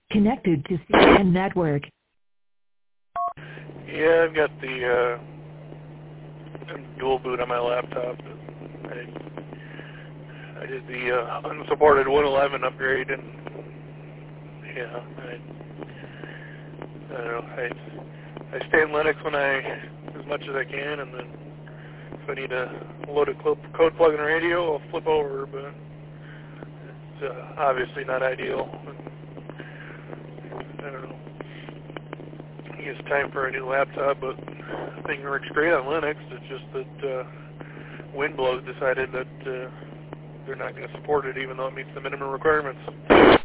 Connected to CN Network. Yeah, I've got the dual boot on my laptop. I did the unsupported 111 upgrade, and yeah, I don't know. I stay in Linux as much as I can, and then if I need to load a code plug in a radio, I'll flip over, but it's obviously not ideal. I don't know. I think it's time for a new laptop, but the thing works great on Linux. It's just that Windows decided that they're not going to support it, even though it meets the minimum requirements.